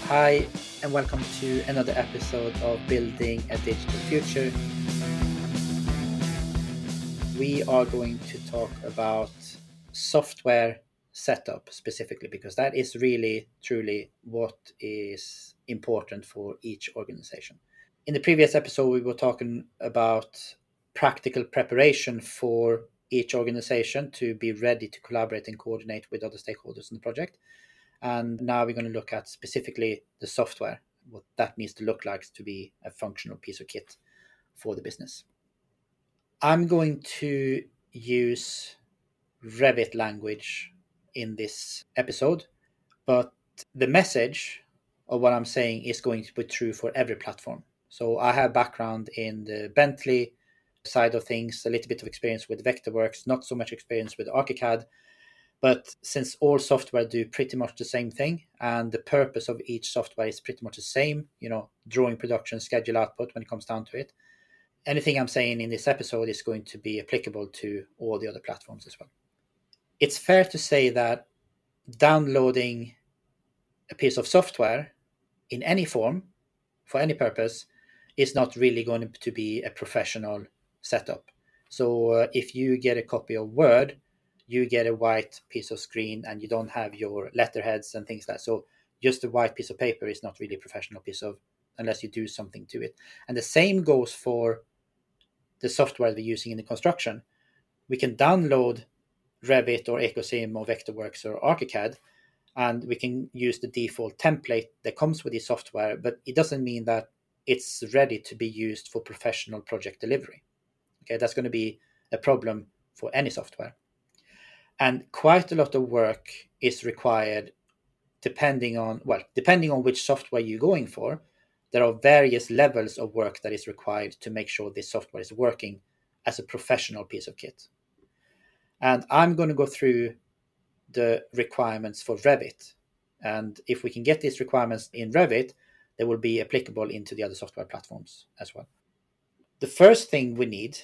Hi, and welcome to another episode of Building a Digital Future. We are going to talk about software setup specifically, because that is really, truly what is important for each organization. In the previous episode, we were talking about practical preparation for each organization to be ready to collaborate and coordinate with other stakeholders in the project. And now we're going to look at specifically the software, what that needs to look like to be a functional piece of kit for the business. I'm going to use Revit language in this episode, but the message of what I'm saying is going to be true for every platform. So I have background in the Bentley side of things, a little bit of experience with Vectorworks, not so much experience with ArchiCAD. But since all software do pretty much the same thing, and the purpose of each software is pretty much the same, drawing, production, schedule, output when it comes down to it, anything I'm saying in this episode is going to be applicable to all the other platforms as well. It's fair to say that downloading a piece of software in any form, for any purpose, is not really going to be a professional setup. So if you get a copy of Word, you get a white piece of screen and you don't have your letterheads and things like that. So just a white piece of paper is not really a professional piece of, unless you do something to it. And the same goes for the software we're using in the construction. We can download Revit or Ecosim or Vectorworks or ArchiCAD, and we can use the default template that comes with the software, but it doesn't mean that it's ready to be used for professional project delivery. Okay, that's going to be a problem for any software. And quite a lot of work is required depending on which software you're going for. There are various levels of work that is required to make sure this software is working as a professional piece of kit. And I'm going to go through the requirements for Revit. And if we can get these requirements in Revit, they will be applicable into the other software platforms as well. The first thing we need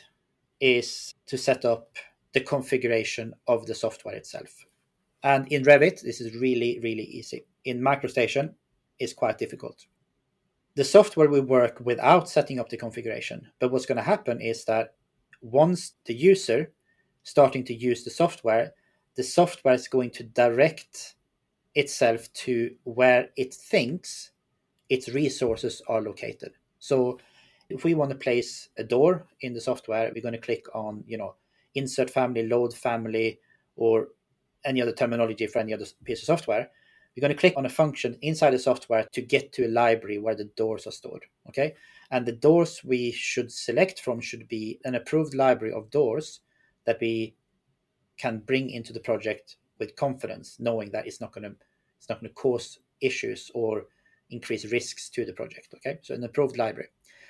is to set up the configuration of the software itself. And in Revit, this is really, really easy. In MicroStation, it's quite difficult. The software will work without setting up the configuration. But what's going to happen is that once the user starting to use the software is going to direct itself to where it thinks its resources are located. So if we want to place a door in the software, we're going to click on, insert family, load family, or any other terminology for any other piece of software. We're going to click on a function inside the software to get to a library where the doors are stored. Okay. And the doors we should select from should be an approved library of doors that we can bring into the project with confidence, knowing that it's not going to cause issues or increase risks to the project. Okay, so an approved library.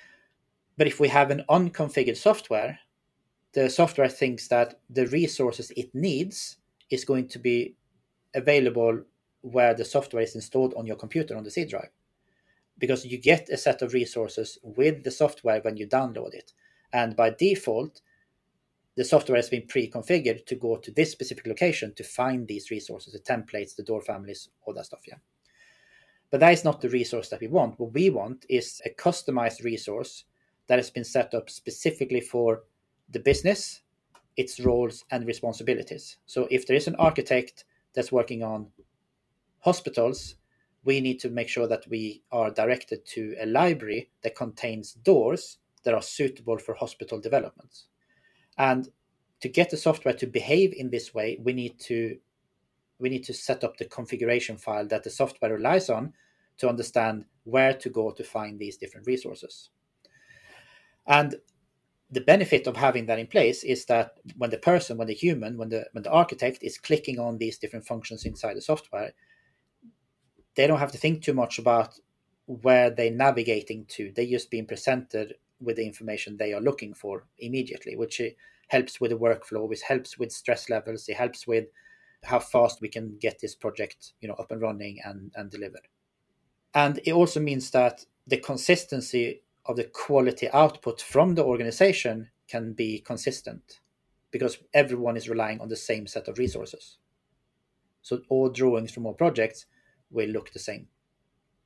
But if we have an unconfigured software, the software thinks that the resources it needs is going to be available where the software is installed on your computer on the C drive, because you get a set of resources with the software when you download it, and by default the software has been pre-configured to go to this specific location to find these resources, the templates, the door families, all that stuff. Yeah. But that is not the resource that we want. What we want is a customized resource that has been set up specifically for the business, its roles and responsibilities. So if there is an architect that's working on hospitals, we need to make sure that we are directed to a library that contains doors that are suitable for hospital developments. And to get the software to behave in this way, we need to set up the configuration file that the software relies on to understand where to go to find these different resources. And the benefit of having that in place is that when the architect is clicking on these different functions inside the software, they don't have to think too much about where they're navigating to. They're just being presented with the information they are looking for immediately, which helps with the workflow, which helps with stress levels, it helps with how fast we can get this project up and running and delivered. And it also means that the consistency of the quality output from the organization can be consistent, because everyone is relying on the same set of resources. So all drawings from all projects will look the same.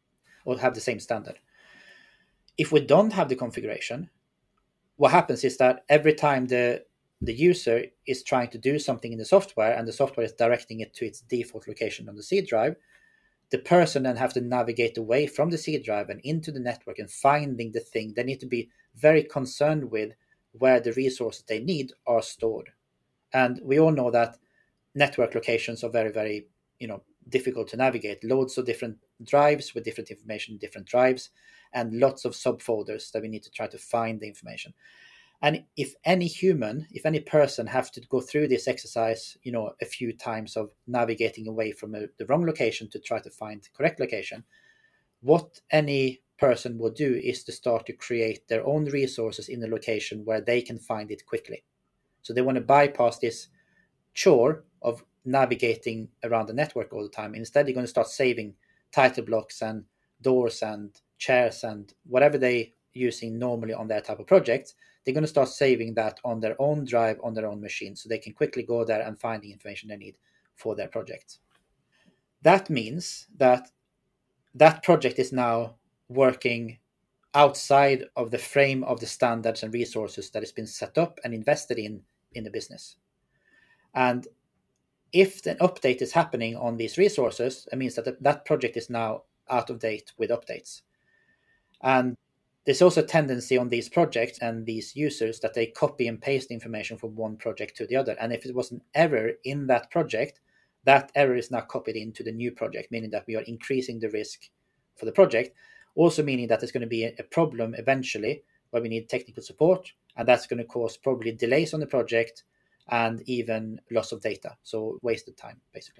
or have the same standard. If we don't have the configuration, what happens is that every time the user is trying to do something in the software and the software is directing it to its default location on the C drive, the person then have to navigate away from the C drive and into the network and finding the thing. They need to be very concerned with where the resources they need are stored. And we all know that network locations are very, very, difficult to navigate. Loads of different drives with different information in different drives, and lots of subfolders that we need to try to find the information. And if any person have to go through this exercise, a few times of navigating away from the wrong location to try to find the correct location, what any person would do is to start to create their own resources in the location where they can find it quickly. So they want to bypass this chore of navigating around the network all the time. Instead, they're going to start saving title blocks and doors and chairs and whatever they using normally on their type of projects. They're going to start saving that on their own drive, on their own machine, so they can quickly go there and find the information they need for their project. That means that that project is now working outside of the frame of the standards and resources that has been set up and invested in the business. And if an update is happening on these resources, it means that that project is now out of date with updates. And there's also a tendency on these projects and these users that they copy and paste information from one project to the other. And if it was an error in that project, that error is now copied into the new project, meaning that we are increasing the risk for the project. Also meaning that there's going to be a problem eventually where we need technical support, and that's going to cause probably delays on the project and even loss of data. So wasted time, basically.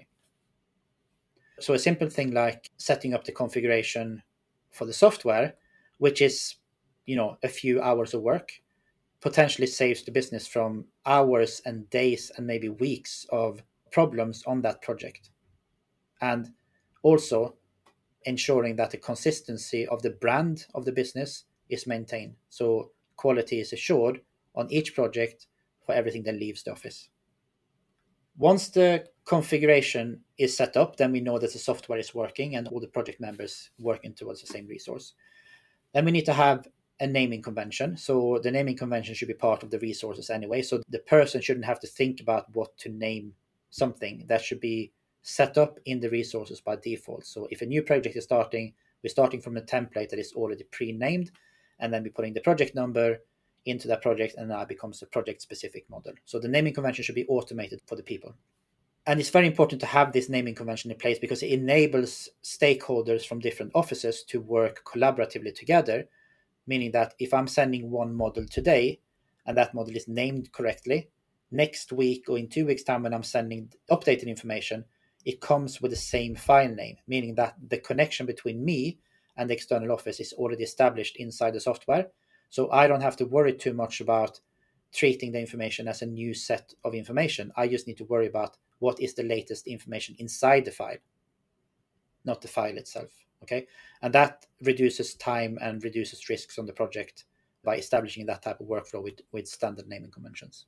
So a simple thing like setting up the configuration for the software, which is, a few hours of work, potentially saves the business from hours and days and maybe weeks of problems on that project. And also ensuring that the consistency of the brand of the business is maintained. So quality is assured on each project for everything that leaves the office. Once the configuration is set up, then we know that the software is working and all the project members working towards the same resource. Then we need to have a naming convention. So the naming convention should be part of the resources anyway. So the person shouldn't have to think about what to name something. That should be set up in the resources by default. So if a new project is starting, we're starting from a template that is already pre-named, and then we're putting the project number into that project, and now it becomes a project-specific model. So the naming convention should be automated for the people. And it's very important to have this naming convention in place because it enables stakeholders from different offices to work collaboratively together, meaning that if I'm sending one model today and that model is named correctly, next week or in 2 weeks' time when I'm sending updated information, it comes with the same file name, meaning that the connection between me and the external office is already established inside the software. So I don't have to worry too much about treating the information as a new set of information. I just need to worry about what is the latest information inside the file, not the file itself. Okay, and that reduces time and reduces risks on the project by establishing that type of workflow with standard naming conventions.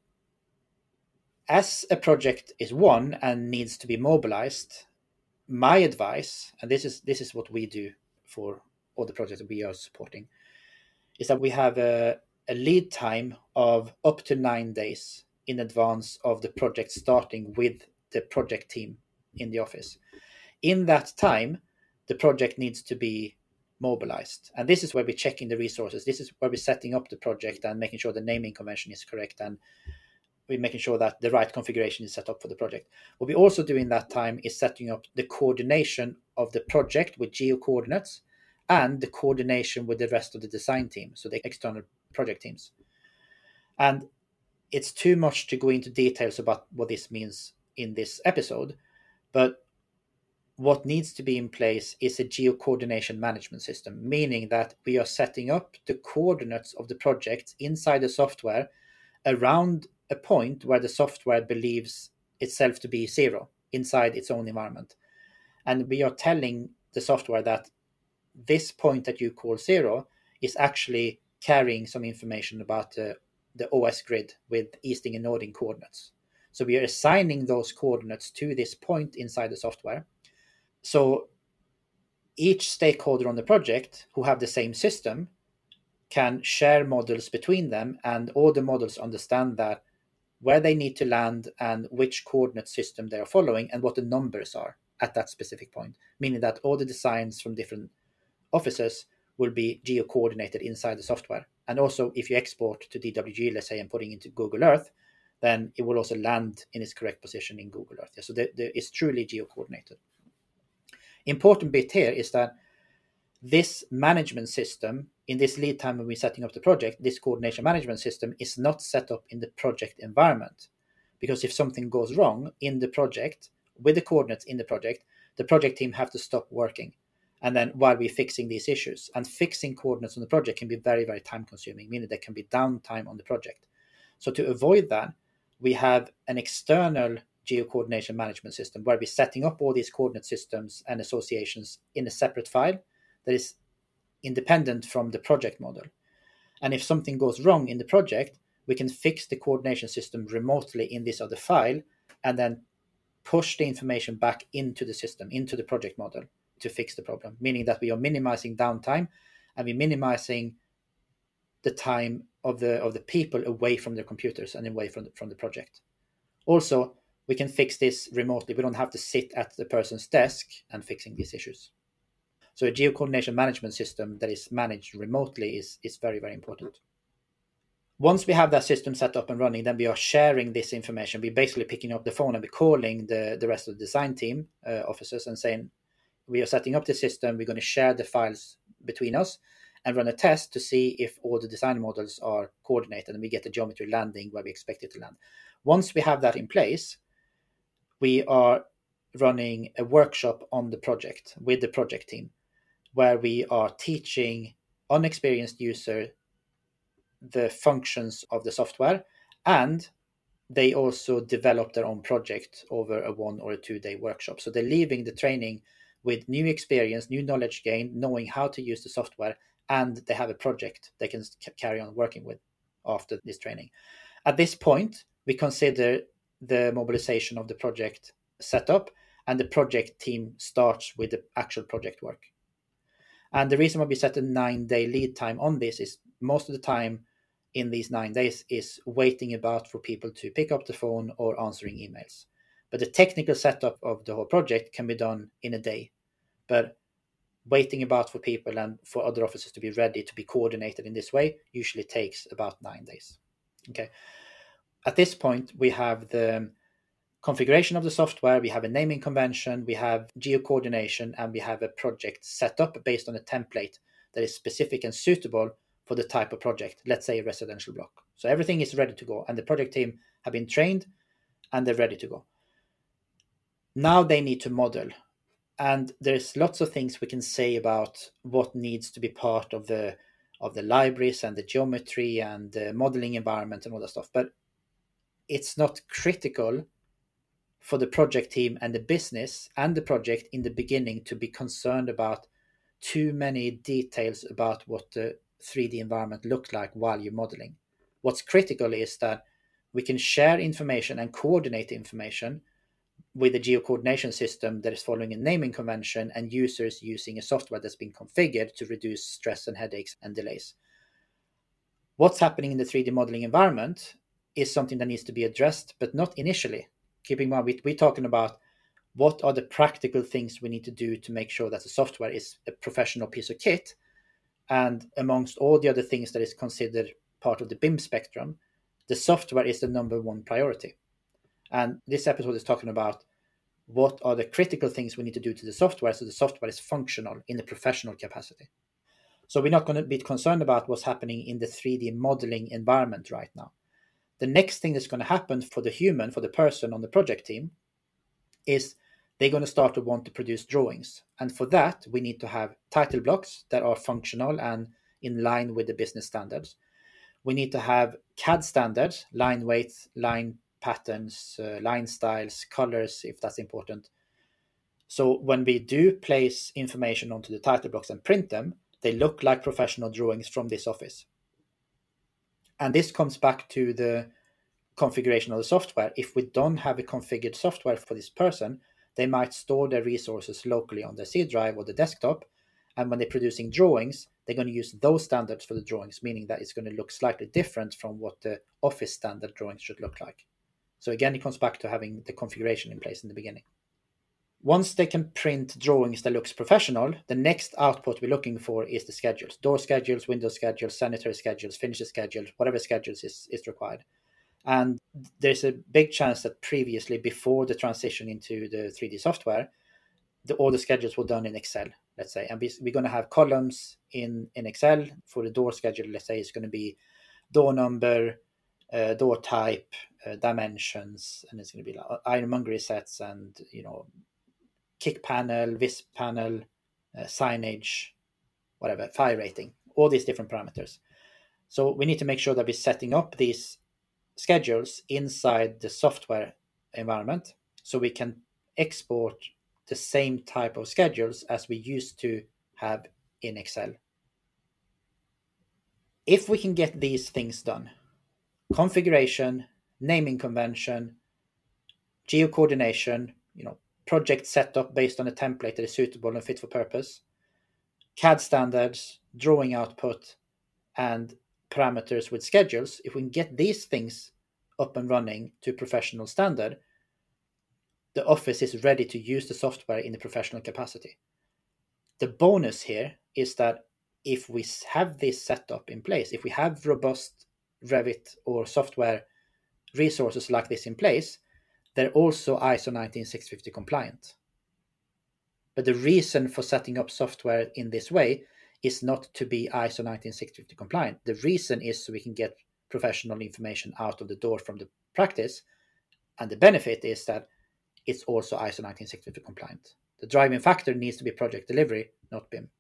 As a project is won and needs to be mobilized, my advice, and this is what we do for all the projects that we are supporting, is that we have a lead time of up to 9 days in advance of the project starting with the project team in the office. In that time, the project needs to be mobilized. And this is where we're checking the resources. This is where we're setting up the project and making sure the naming convention is correct, and we're making sure that the right configuration is set up for the project. What we also do in that time is setting up the coordination of the project with geo coordinates and the coordination with the rest of the design team, so the external project teams. And it's too much to go into details about what this means in this episode, but what needs to be in place is a geo-coordination management system, meaning that we are setting up the coordinates of the projects inside the software around a point where the software believes itself to be zero inside its own environment. And we are telling the software that this point that you call zero is actually carrying some information about the OS grid with easting and noding coordinates. So we are assigning those coordinates to this point inside the software. So each stakeholder on the project who have the same system can share models between them, and all the models understand that where they need to land and which coordinate system they are following and what the numbers are at that specific point, meaning that all the designs from different offices will be geo-coordinated inside the software. And also, if you export to DWG, let's say, and putting into Google Earth, then it will also land in its correct position in Google Earth. So it's truly geo-coordinated. Important bit here is that this management system, in this lead time when we're setting up the project, this coordination management system is not set up in the project environment. Because if something goes wrong in the project, with the coordinates in the project team have to stop working. And then while we're fixing these issues, and fixing coordinates on the project can be very, very time consuming, meaning there can be downtime on the project. So to avoid that, we have an external geo-coordination management system where we're setting up all these coordinate systems and associations in a separate file that is independent from the project model. And if something goes wrong in the project, we can fix the coordination system remotely in this other file and then push the information back into the system, into the project model to fix the problem, meaning that we are minimizing downtime and we're minimizing the time of the people away from their computers and away from the project. Also, we can fix this remotely. We don't have to sit at the person's desk and fixing these issues. So a geo-coordination management system that is managed remotely is very, very important. Once we have that system set up and running, then we are sharing this information. We're basically picking up the phone and we're calling the rest of the design team officers and saying, we are setting up the system, we're going to share the files between us and run a test to see if all the design models are coordinated and we get the geometry landing where we expect it to land. Once we have that in place, we are running a workshop on the project with the project team where we are teaching unexperienced user the functions of the software, and they also develop their own project over a 1 or a 2 day workshop. So they're leaving the training with new experience, new knowledge gained, knowing how to use the software, and they have a project they can carry on working with after this training. At this point, we consider the mobilization of the project set up, and the project team starts with the actual project work. And the reason why we set a 9-day lead time on this is most of the time in these 9 days is waiting about for people to pick up the phone or answering emails. But the technical setup of the whole project can be done in a day. But waiting about for people and for other officers to be ready to be coordinated in this way usually takes about 9 days. Okay. At this point, we have the configuration of the software, we have a naming convention, we have geo-coordination, and we have a project set up based on a template that is specific and suitable for the type of project, let's say a residential block. So everything is ready to go, and the project team have been trained and they're ready to go. Now they need to model, and there's lots of things we can say about what needs to be part of the libraries and the geometry and the modeling environment and all that stuff, but it's not critical for the project team and the business and the project in the beginning to be concerned about too many details about what the 3D environment looks like while you're modeling. What's critical is that we can share information and coordinate information with a geo-coordination system that is following a naming convention and users using a software that's been configured to reduce stress and headaches and delays. What's happening in the 3D modeling environment is something that needs to be addressed, but not initially. Keep in mind, we're talking about what are the practical things we need to do to make sure that the software is a professional piece of kit. And amongst all the other things that is considered part of the BIM spectrum, the software is the number one priority. And this episode is talking about what are the critical things we need to do to the software so the software is functional in the professional capacity. So we're not going to be concerned about what's happening in the 3D modeling environment right now. The next thing that's going to happen for the human, for the person on the project team, is they're going to start to want to produce drawings. And for that, we need to have title blocks that are functional and in line with the business standards. We need to have CAD standards, line weights, line patterns, line styles, colors, if that's important. So when we do place information onto the title blocks and print them, they look like professional drawings from this office. And this comes back to the configuration of the software. If we don't have a configured software for this person, they might store their resources locally on their C drive or the desktop. And when they're producing drawings, they're going to use those standards for the drawings, meaning that it's going to look slightly different from what the Office standard drawings should look like. So again, it comes back to having the configuration in place in the beginning. Once they can print drawings that looks professional, the next output we're looking for is the schedules. Door schedules, window schedules, sanitary schedules, finishes schedules, whatever schedules is required. And there's a big chance that previously, before the transition into the 3D software, all the schedules were done in Excel, let's say. And we're going to have columns in Excel for the door schedule. Let's say it's going to be door number, door type, dimensions, and it's going to be like ironmongery sets and, kick panel, wisp panel, signage, whatever, fire rating, all these different parameters. So we need to make sure that we're setting up these schedules inside the software environment so we can export the same type of schedules as we used to have in Excel. If we can get these things done, configuration, naming convention, geo-coordination, project setup based on a template that is suitable and fit for purpose, CAD standards, drawing output, and parameters with schedules, if we can get these things up and running to professional standard, the Office is ready to use the software in the professional capacity. The bonus here is that if we have this setup in place, if we have robust Revit or software resources like this in place, they're also ISO 19650 compliant. But the reason for setting up software in this way is not to be ISO 19650 compliant. The reason is so we can get professional information out of the door from the practice. And the benefit is that it's also ISO 19650 compliant. The driving factor needs to be project delivery, not BIM.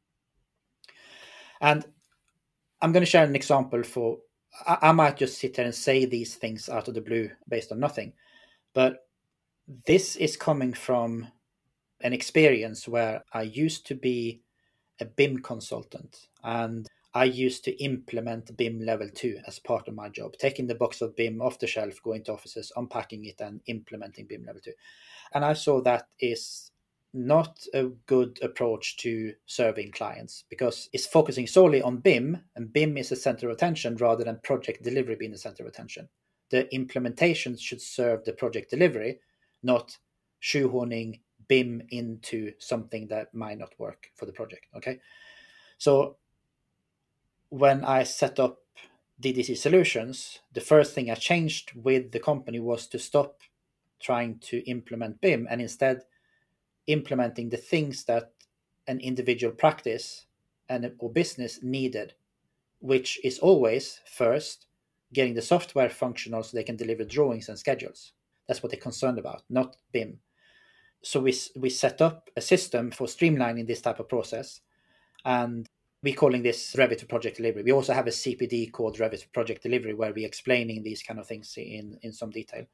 And I'm going to share an example for, I might just sit here and say these things out of the blue based on nothing. But this is coming from an experience where I used to be a BIM consultant, and I used to implement BIM level 2 as part of my job, taking the box of BIM off the shelf, going to offices, unpacking it and implementing BIM level 2. And I saw that is not a good approach to serving clients because it's focusing solely on BIM, and BIM is the center of attention rather than project delivery being the center of attention. The implementation should serve the project delivery, not shoehorning BIM into something that might not work for the project. Okay. So when I set up DDC Solutions, the first thing I changed with the company was to stop trying to implement BIM and instead implementing the things that an individual practice or business needed, which is always first getting the software functional so they can deliver drawings and schedules. That's what they're concerned about, not BIM. So we set up a system for streamlining this type of process, and we're calling this Revit for Project Delivery. We also have a CPD called Revit for Project Delivery where we're explaining these kind of things in some detail.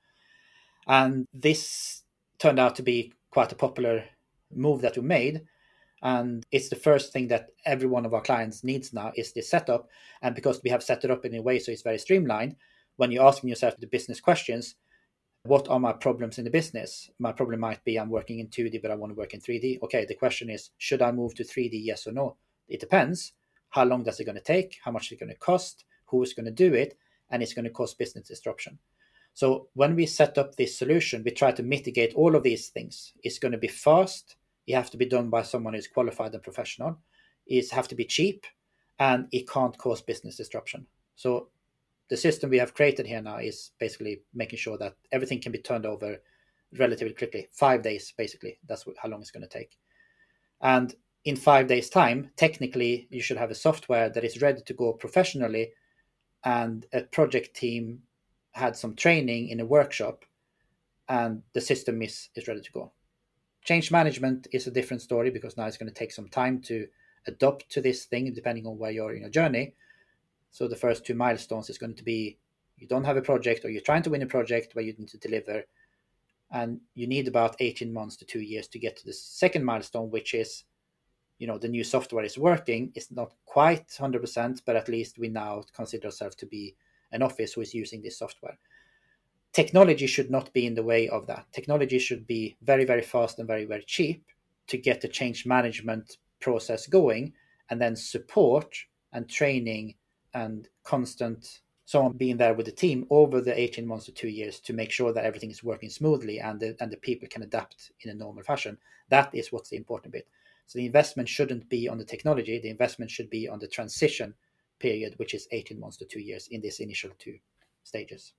And this turned out to be quite a popular move that we made. And it's the first thing that every one of our clients needs now is this setup. And because we have set it up in a way so it's very streamlined, when you're asking yourself the business questions, what are my problems in the business? My problem might be I'm working in 2D, but I want to work in 3D. Okay, the question is, should I move to 3D, yes or no? It depends. How long does it going to take? How much is it going to cost? Who is going to do it? And it's going to cause business disruption. So when we set up this solution, we try to mitigate all of these things. It's going to be fast. It have to be done by someone who's qualified and professional. It have to be cheap, and it can't cause business disruption. So the system we have created here now is basically making sure that everything can be turned over relatively quickly. 5 days, basically. That's how long it's going to take. And in 5 days' time, technically, you should have a software that is ready to go professionally, and a project team had some training in a workshop, and the system is ready to go. Change management is a different story because now it's going to take some time to adopt to this thing, depending on where you're in your journey. So the first 2 milestones is going to be you don't have a project or you're trying to win a project where you need to deliver, and you need about 18 months to 2 years to get to the second milestone, which is, the new software is working. It's not quite 100%, but at least we now consider ourselves to be an office who is using this software. technology should not be in the way of that. Technology should be very, very fast and very, very cheap to get the change management process going, and then support and training and constant someone being there with the team over the 18 months to 2 years to make sure that everything is working smoothly and the people can adapt in a normal fashion. That is what's the important bit. So the investment shouldn't be on the technology. The investment should be on the transition period, which is 18 months to 2 years in this initial 2 stages.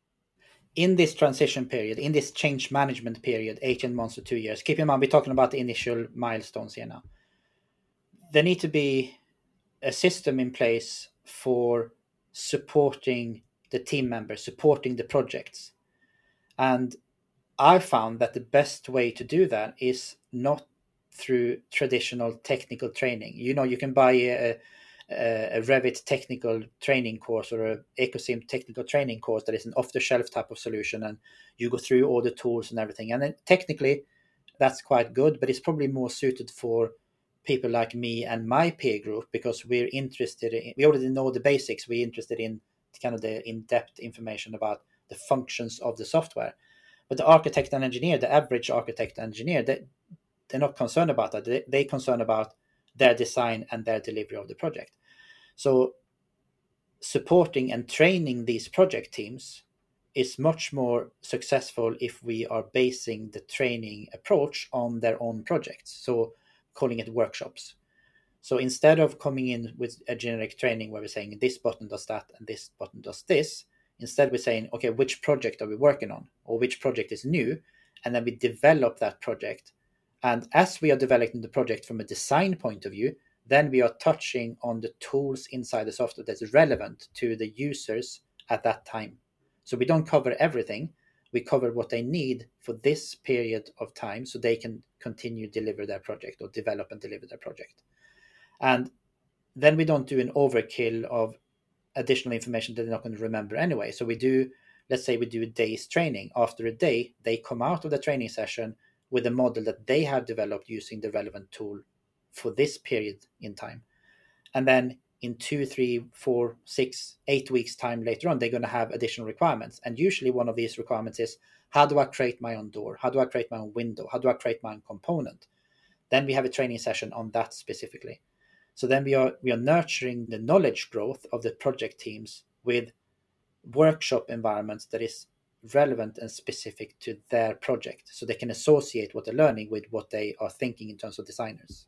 In this transition period, in this change management period, 18 months to 2 years, keep in mind, we're talking about the initial milestones here now. There need to be a system in place for supporting the team members, supporting the projects. And I found that the best way to do that is not through traditional technical training. You can buy a Revit technical training course or a Ecosim technical training course that is an off-the-shelf type of solution, and you go through all the tools and everything. And then technically, that's quite good, but it's probably more suited for people like me and my peer group, because we already know the basics. We're interested in kind of the in-depth information about the functions of the software. But the architect and engineer, the average architect and engineer, they're not concerned about that. They're concerned about their design and their delivery of the project. So supporting and training these project teams is much more successful if we are basing the training approach on their own projects. So calling it workshops. So instead of coming in with a generic training where we're saying this button does that and this button does this, instead we're saying, okay, which project are we working on, or which project is new? And then we develop that project. And as we are developing the project from a design point of view, then we are touching on the tools inside the software that's relevant to the users at that time. So we don't cover everything. We cover what they need for this period of time so they can continue deliver their project or develop and deliver their project. And then we don't do an overkill of additional information that they're not going to remember anyway. So let's say we do a day's training. After a day, they come out of the training session with a model that they have developed using the relevant tool for this period in time. And then in 2, 3, 4, 6, 8 weeks time later on, they're going to have additional requirements. And usually one of these requirements is, how do I create my own door? How do I create my own window? How do I create my own component? Then we have a training session on that specifically. So then we are nurturing the knowledge growth of the project teams with workshop environments that is relevant and specific to their project, so they can associate what they're learning with what they are thinking in terms of designers.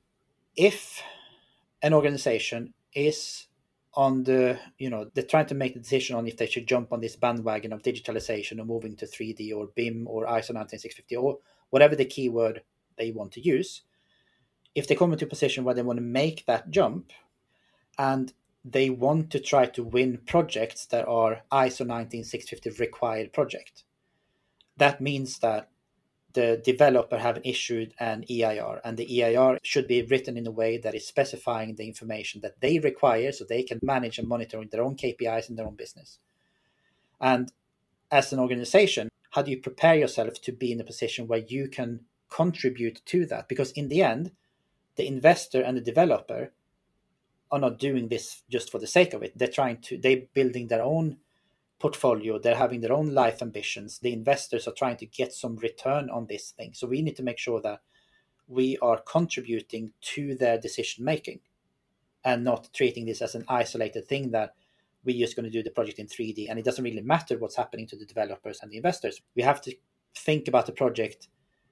If an organization is on they're trying to make the decision on if they should jump on this bandwagon of digitalization or moving to 3D or BIM or ISO 19650 or whatever the keyword they want to use, if they come into a position where they want to make that jump and they want to try to win projects that are ISO 19650 required project, that means that the developer have issued an EIR, and the EIR should be written in a way that is specifying the information that they require so they can manage and monitor their own KPIs in their own business. And as an organization, how do you prepare yourself to be in a position where you can contribute to that? Because in the end, the investor and the developer are not doing this just for the sake of it. They're building their own portfolio. They're having their own life ambitions. The investors are trying to get some return on this thing. So we need to make sure that we are contributing to their decision making and not treating this as an isolated thing that we're just going to do the project in 3D and it doesn't really matter what's happening to the developers and the investors. We have to think about the project,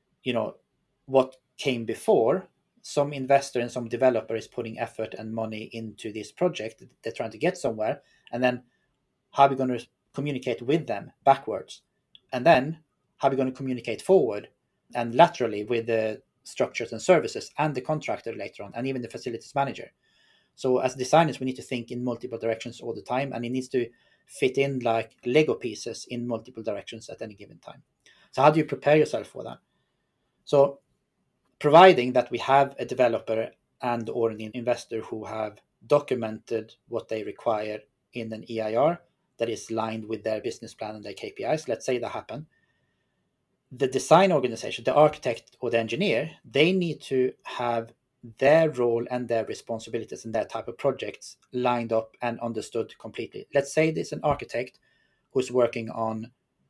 what came before. Some investor and some developer is putting effort and money into this project. They're trying to get somewhere. And then how are we going to communicate with them backwards? And then how are we going to communicate forward and laterally with the structures and services and the contractor later on, and even the facilities manager? So as designers, we need to think in multiple directions all the time, and it needs to fit in like Lego pieces in multiple directions at any given time. So how do you prepare yourself for that? So providing that we have a developer and or an investor who have documented what they require in an EIR that is aligned with their business plan and their KPIs, let's say that happen. The design organization, the architect or the engineer, they need to have their role and their responsibilities in that type of projects lined up and understood completely. Let's say there's an architect who's working on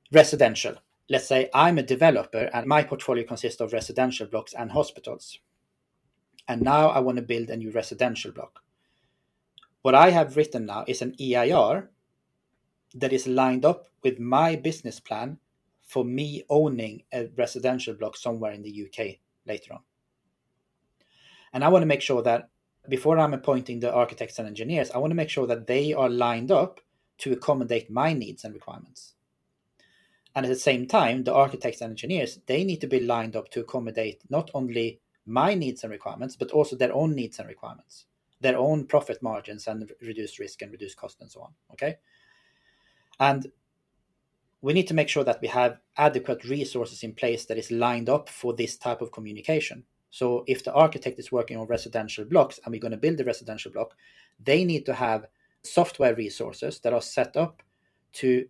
Residential. Let's say I'm a developer and my portfolio consists of residential blocks and hospitals. And now I want to build a new residential block. What I have written now is an EIR that is lined up with my business plan for me owning a residential block somewhere in the UK later on. And I want to make sure that before I'm appointing the architects and engineers, I want to make sure that they are lined up to accommodate my needs and requirements. And at the same time, the architects and engineers, they need to be lined up to accommodate not only my needs and requirements, but also their own needs and requirements, their own profit margins and reduce risk and reduce cost and so on. Okay. And we need to make sure that we have adequate resources in place that is lined up for this type of communication. So if the architect is working on residential blocks and we're going to build a residential block, they need to have software resources that are set up to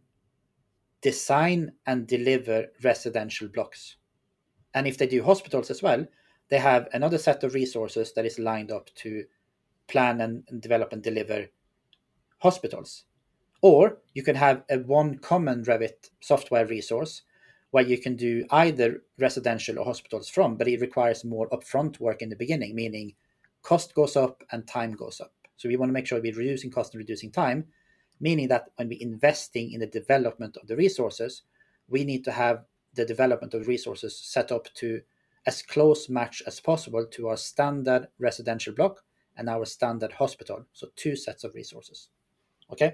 design and deliver residential blocks. And if they do hospitals as well, they have another set of resources that is lined up to plan and develop and deliver hospitals. Or you can have a one common Revit software resource where you can do either residential or hospitals from, but it requires more upfront work in the beginning, meaning cost goes up and time goes up. So we want to make sure we're reducing cost and reducing time, meaning that when we're investing in the development of the resources, we need to have the development of resources set up to as close match as possible to our standard residential block and our standard hospital. So two sets of resources. Okay.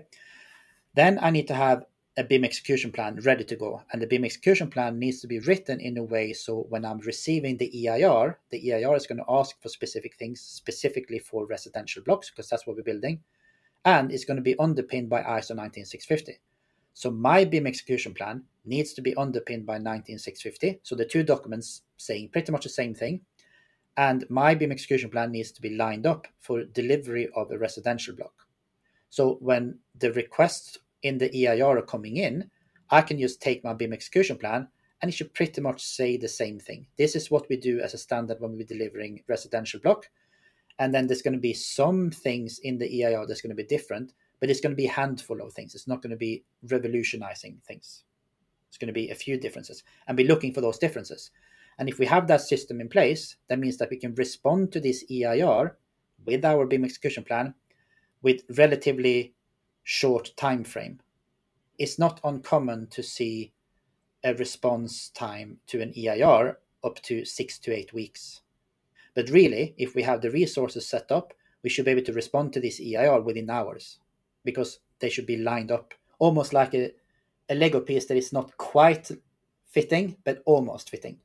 Then I need to have a BIM execution plan ready to go. And the BIM execution plan needs to be written in a way so when I'm receiving the EIR is going to ask for specific things, specifically for residential blocks, because that's what we're building. And it's going to be underpinned by ISO 19650. So my BIM execution plan needs to be underpinned by 19650. So the two documents saying pretty much the same thing. And my BIM execution plan needs to be lined up for delivery of a residential block. So when the requests in the EIR are coming in, I can just take my BIM execution plan and it should pretty much say the same thing. This is what we do as a standard when we're delivering residential block. And then there's going to be some things in the EIR that's going to be different, but it's going to be a handful of things. It's not going to be revolutionizing things. It's going to be a few differences and be looking for those differences. And if we have that system in place, that means that we can respond to this EIR with our BIM execution plan with relatively short time frame. It's not uncommon to see a response time to an EIR up to 6 to 8 weeks. But really, if we have the resources set up, we should be able to respond to this EIR within hours because they should be lined up almost like a Lego piece that is not quite fitting, but almost fitting.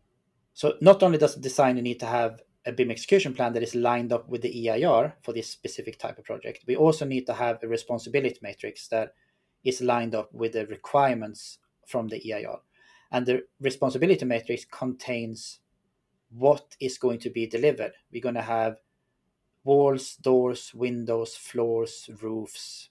So not only does the designer need to have a BIM execution plan that is lined up with the EIR for this specific type of project, we also need to have a responsibility matrix that is lined up with the requirements from the EIR. And the responsibility matrix contains what is going to be delivered. We're going to have walls, doors, windows, floors, roofs,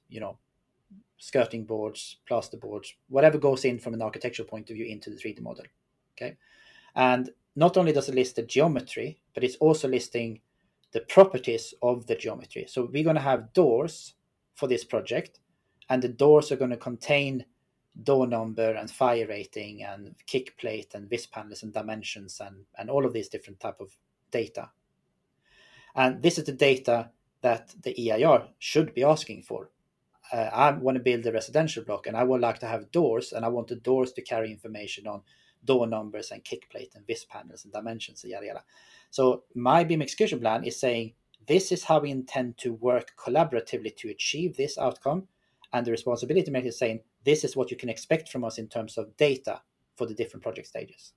skirting boards, plaster boards, whatever goes in from an architectural point of view into the 3D model. Okay. And not only does it list the geometry, but it's also listing the properties of the geometry. So we're going to have doors for this project, and the doors are going to contain door number and fire rating and kick plate and vis panels and dimensions and all of these different type of data. And this is the data that the EIR should be asking for. I want to build a residential block and I would like to have doors, and I want the doors to carry information on door numbers and kick plate and vis panels and dimensions and yada yada. So my BIM execution plan is saying this is how we intend to work collaboratively to achieve this outcome, and the responsibility maker is saying this is what you can expect from us in terms of data for the different project stages.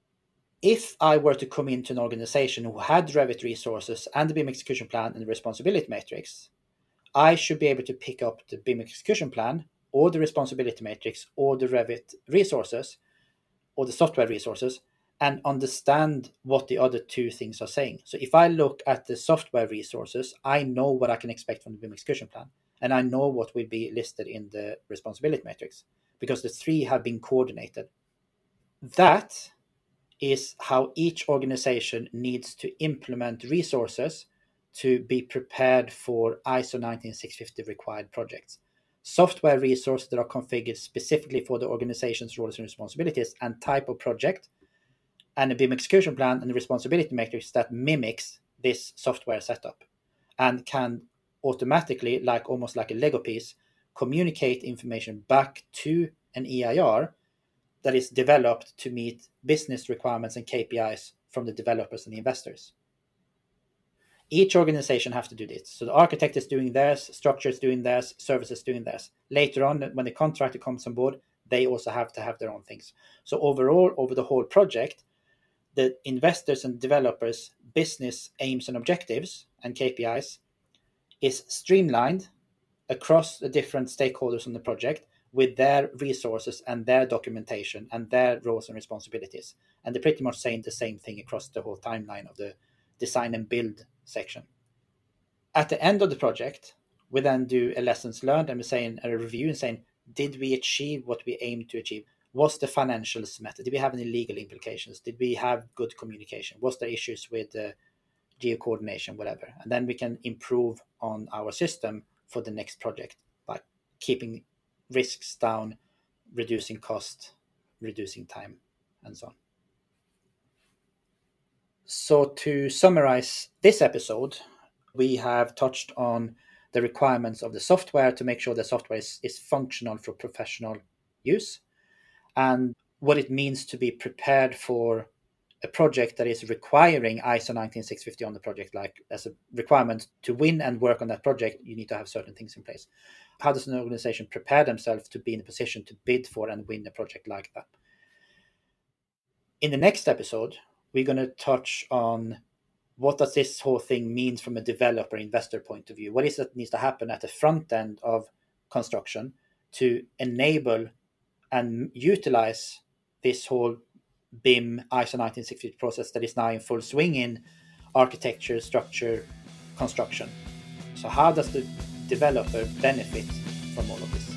If I were to come into an organization who had Revit resources and the BIM execution plan and the responsibility matrix, I should be able to pick up the BIM execution plan or the responsibility matrix or the Revit resources or the software resources and understand what the other two things are saying. So if I look at the software resources, I know what I can expect from the BIM execution plan, and I know what will be listed in the responsibility matrix because the three have been coordinated. That is how each organization needs to implement resources to be prepared for ISO 19650 required projects. software resources that are configured specifically for the organization's roles and responsibilities and type of project, and a BIM execution plan and a responsibility matrix that mimics this software setup and can automatically, like almost like a Lego piece, communicate information back to an EIR that is developed to meet business requirements and KPIs from the developers and the investors. Each organization has to do this. So the architect is doing theirs, structure is doing theirs, services is doing theirs. Later on, when the contractor comes on board, they also have to have their own things. So overall, over the whole project, the investors and developers' business aims and objectives and KPIs is streamlined across the different stakeholders on the project with their resources and their documentation and their roles and responsibilities. And they're pretty much saying the same thing across the whole timeline of the design and build section. At the end of the project, we then do a lessons learned and we're saying a review and saying, did we achieve what we aimed to achieve? Was the financials met? Did we have any legal implications? Did we have good communication? Was there issues with geo coordination, whatever? And then we can improve on our system for the next project by keeping risks down, reducing cost, reducing time, and so on. So to summarize this episode, we have touched on the requirements of the software to make sure the software is functional for professional use, and what it means to be prepared for a project that is requiring ISO 19650 on the project. Like, as a requirement to win and work on that project, you need to have certain things in place. How does an organization prepare themselves to be in a position to bid for and win a project like that? In the next episode, we're going to touch on what does this whole thing mean from a developer investor point of view. What is it that needs to happen at the front end of construction to enable and utilize this whole BIM ISO 19650 process that is now in full swing in architecture, structure, construction. So how does the developer benefit from all of this?